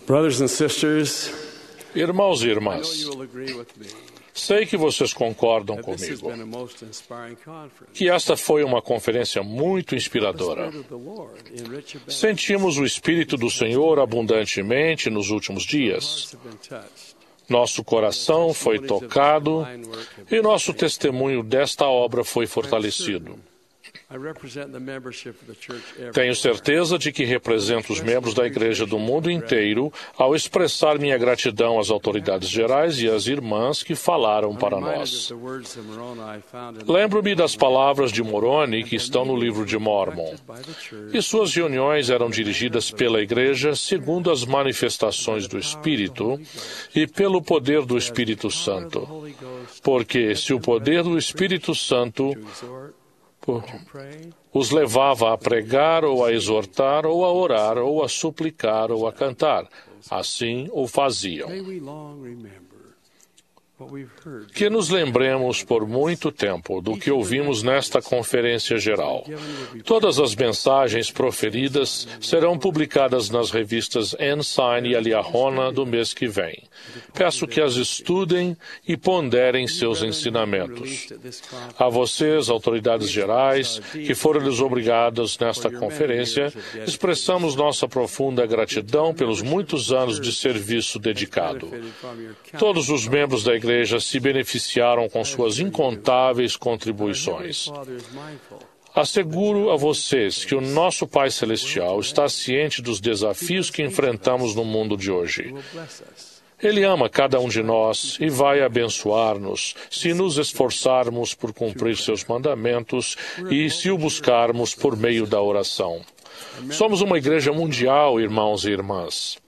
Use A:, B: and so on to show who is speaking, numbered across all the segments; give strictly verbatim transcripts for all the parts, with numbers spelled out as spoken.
A: Brothers and sisters,
B: Irmãos e
A: I know
B: irmãs,
A: you will agree with me
B: sei que vocês concordam
A: that this has
B: comigo
A: been a most inspiring conference.
B: que esta foi uma conferência muito
A: The
B: inspiradora.
A: Spirit of the Lord in rich abundance.
B: Sentimos o Espírito do Senhor abundantemente nos últimos dias.
A: Hearts have been touched.
B: Nosso coração foi tocado e nosso testemunho desta obra foi fortalecido.
A: I represent the membership of the church everywhere.
B: Tenho certeza de que represento os membros da Igreja do mundo inteiro ao expressar minha gratidão às autoridades gerais e às irmãs que falaram
A: I'm
B: para
A: reminded
B: nós.
A: of the words of Moroni found in
B: Lembro-me das palavras de Moroni que estão no livro de Mórmon.
A: by the church
B: E suas reuniões eram dirigidas pela Igreja segundo as manifestações do Espírito e pelo poder do Espírito Santo.
A: Holy Ghost
B: Porque se o poder do Espírito Santo
A: to exhort,
B: po-
A: to pray,
B: os levava a pregar ou a exortar ou a orar ou a suplicar ou a cantar, assim o faziam.
A: may we long remember what we've heard.
B: Que nos lembremos por muito tempo do que ouvimos nesta conferência geral. Todas as mensagens proferidas serão publicadas nas revistas Ensign e Aliahona do mês que vem. Peço que as estudem e ponderem seus ensinamentos.
A: Released at this conference,
B: A vocês, autoridades gerais, que foram-lhes obrigados nesta conferência, expressamos nossa profunda gratidão pelos muitos anos de serviço dedicado.
A: benefited from your counsel.
B: Todos os membros da Igreja se beneficiaram com suas incontáveis contribuições.
A: Father is mindful
B: Asseguro a vocês que o nosso Pai Celestial está ciente dos desafios que enfrentamos no mundo de hoje.
A: will bless us.
B: Ele ama cada um de nós e vai abençoar-nos se nos esforçarmos por cumprir seus mandamentos e se o buscarmos por meio da oração. Somos uma igreja mundial, irmãos e irmãs.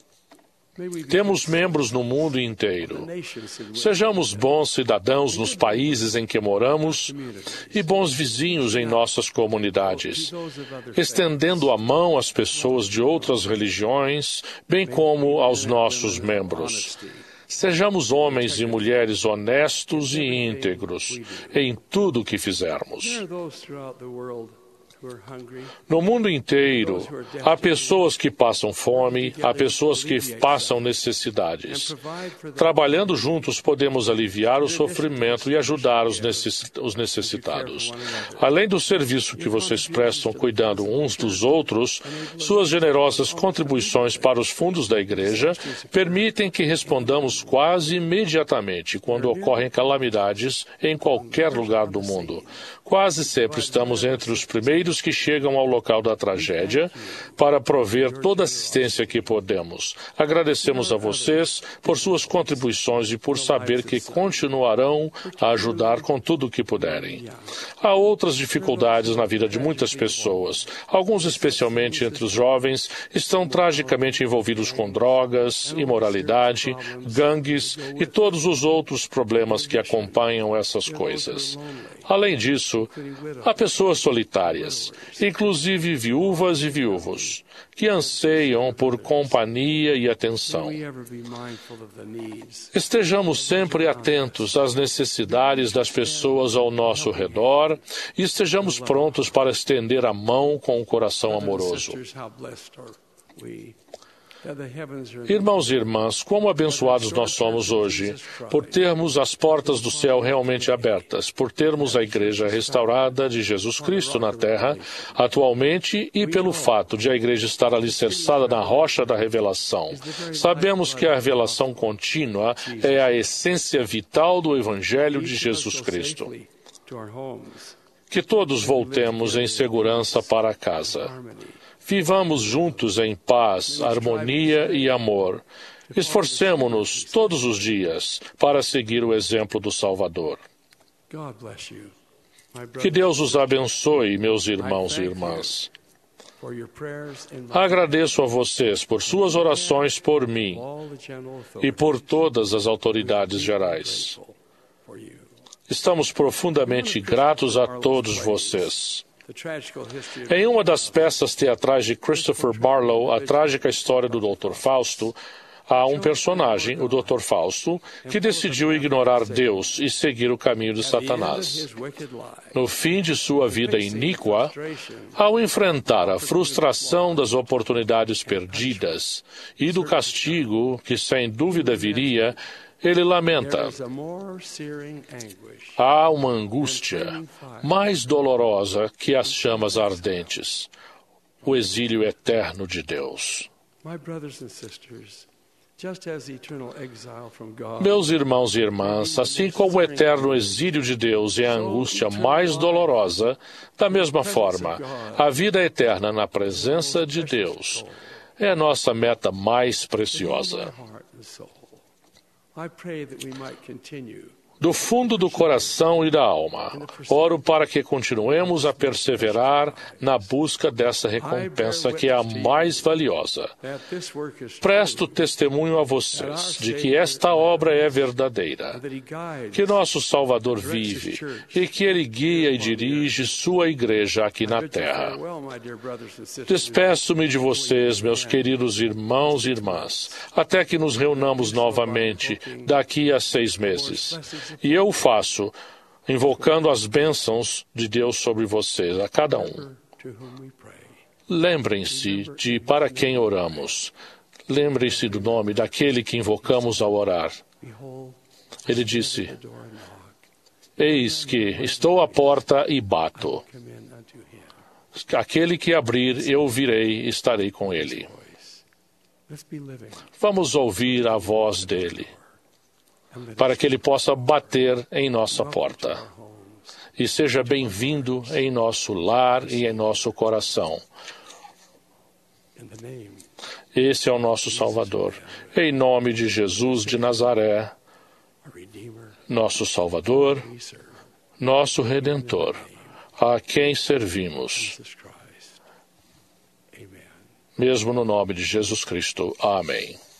A: May we be
B: Temos membros no mundo inteiro.
A: nations in which
B: Sejamos bons cidadãos nos países em que moramos e bons vizinhos em nossas comunidades,
A: those of other
B: estendendo a mão às pessoas de outras religiões, bem como aos nossos membros. Sejamos homens e mulheres honestos e íntegros em tudo o que fizermos.
A: There are those throughout the world who are hungry.
B: No mundo inteiro, há pessoas que passam fome, há pessoas que passam necessidades.
A: Provide for them
B: Trabalhando juntos, podemos aliviar o sofrimento e ajudar os necess- os necessitados. Além do serviço que vocês prestam cuidando uns dos outros, suas generosas contribuições para os fundos da Igreja permitem que respondamos quase imediatamente quando ocorrem calamidades em qualquer lugar do mundo. Quase sempre estamos entre os primeiros que chegam ao local da tragédia para prover toda a assistência que podemos. Agradecemos a vocês por suas contribuições e por saber que continuarão a ajudar com tudo o que puderem. Há outras dificuldades na vida de muitas pessoas. Alguns, especialmente entre os jovens, estão tragicamente envolvidos com drogas, imoralidade, gangues e todos os outros problemas que acompanham essas coisas. Além disso, há pessoas solitárias, inclusive viúvas e viúvos, que anseiam por companhia e atenção.
A: we ever be mindful of the needs.
B: Estejamos sempre atentos às necessidades das pessoas ao nosso redor e estejamos prontos para estender a mão com um coração amoroso.
A: Sisters, how blessed are we that the heavens are
B: Irmãos e irmãs, como abençoados nós somos hoje por termos as portas do céu realmente abertas, por termos a Igreja restaurada de Jesus Cristo na terra atualmente e pelo fato de a Igreja estar alicerçada na rocha da revelação. Sabemos que a revelação contínua é a essência vital do Evangelho de Jesus Cristo.
A: safely to our homes.
B: Que todos voltemos em segurança para casa.
A: Harmony.
B: Vivamos juntos em paz, harmonia e amor. Esforcemo-nos todos os dias para seguir o exemplo do Salvador.
A: God bless you, my
B: Que
A: brother,
B: Deus os abençoe, meus irmãos e irmãs.
A: for your prayers and
B: Agradeço a vocês por suas orações por mim
A: all the general
B: e
A: authorities
B: por todas as autoridades gerais.
A: for you.
B: Estamos profundamente gratos a todos vocês.
A: The tragical history of
B: Em uma das peças teatrais de Christopher Barlow, A Trágica História do doutor Fausto, Há um personagem, o doutor Fausto, que decidiu ignorar Deus e seguir o caminho de Satanás. No fim de sua vida iníqua, ao enfrentar a frustração das oportunidades perdidas e do castigo que sem dúvida viria, ele lamenta: há uma angústia mais dolorosa que as chamas ardentes, o exílio eterno de Deus. Meus irmãos e irmãs, assim como o eterno exílio de Deus é a angústia mais dolorosa, da mesma forma, a vida eterna na presença de Deus é a nossa meta mais preciosa. Do fundo do coração e da alma, oro para que continuemos a perseverar na busca dessa recompensa que é a mais valiosa. Presto testemunho a vocês de que esta obra é verdadeira, que nosso Salvador vive e que Ele guia e dirige sua igreja aqui na terra. Despeço-me de vocês, meus queridos irmãos e irmãs, até que nos reunamos novamente daqui a seis meses. E eu o faço, invocando as bênçãos de Deus sobre vocês, a cada um. Lembrem-se de para quem oramos. Lembrem-se do nome daquele que invocamos ao orar. Ele disse: eis que estou à porta e bato. Aquele que abrir, eu virei e estarei com ele. Vamos ouvir a voz dele, para que Ele possa bater em nossa porta. E seja bem-vindo em nosso lar e em nosso coração. Esse é o nosso Salvador. Em nome de Jesus de Nazaré, nosso Salvador, nosso Redentor, a quem servimos. Mesmo no nome de Jesus Cristo. Amém.